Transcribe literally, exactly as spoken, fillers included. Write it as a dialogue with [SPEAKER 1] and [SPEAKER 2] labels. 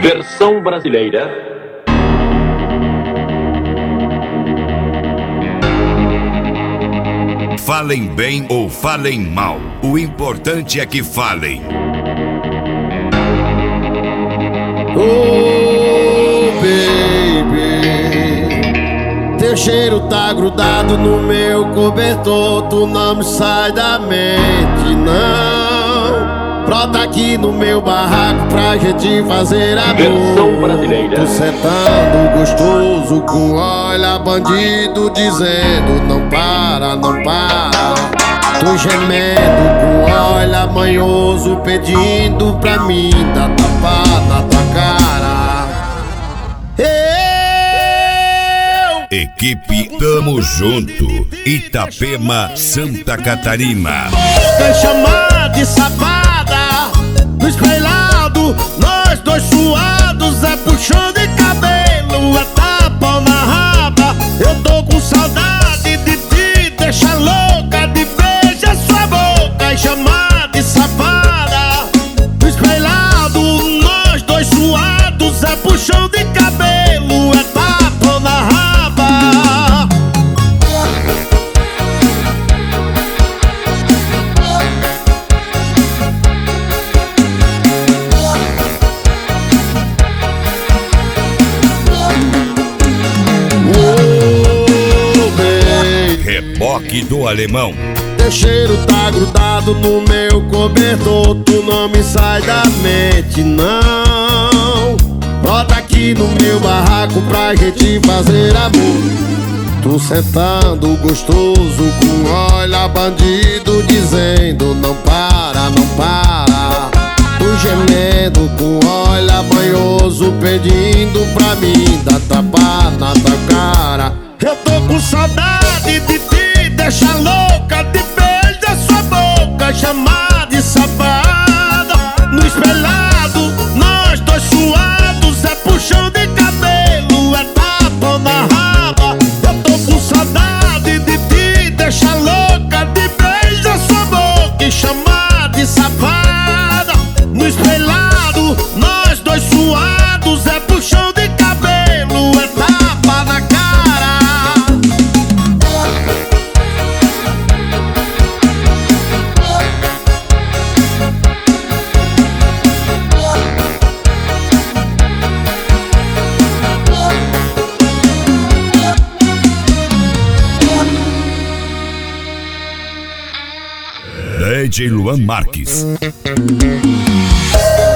[SPEAKER 1] Versão brasileira.
[SPEAKER 2] Falem bem ou falem mal, o importante é que falem.
[SPEAKER 3] Oh, baby, teu cheiro tá grudado no meu cobertor, tu não me sai da mente, não. Brota aqui no meu barraco pra gente fazer amor.
[SPEAKER 1] Versão brasileira.
[SPEAKER 3] Tu sentando gostoso com olha bandido dizendo não para, não para. Tu gemendo com olha manhoso pedindo pra mim dar tapa na tua cara. Eu
[SPEAKER 2] Equipe Tamo Junto, Itapema, Santa Catarina.
[SPEAKER 3] Boca chamada de safada, no espelhado, nós dois suados, é puxão de cabelo, é tapa na raba. Eu tô com saudade de te deixar louca, de beijar sua boca e chamar de safada. No espelhado, nós dois suados, é puxão de cabelo, é tapa na raba.
[SPEAKER 2] Reboque do Alemão.
[SPEAKER 3] Teu cheiro tá grudado no meu cobertor, tu não me sai da mente, não. Brota aqui no meu barraco pra gente fazer amor. Tu sentando gostoso com olha bandido dizendo não para, não para. Tu gemendo com olha banhoso pedindo pra mim dar tapa na tua cara. Eu tô com saudade de te deixar louca, de beijar sua boca, chamar de safada. No espelhado, nós dois suados, é puxão de cabelo, é tapa na raba. Eu tô com saudade de te deixar louca, de beijar sua boca e chamar de safada. No espelhado, nós dois suados, é puxão de cabelo, é tapa na cara.
[SPEAKER 2] D J Luan Marques.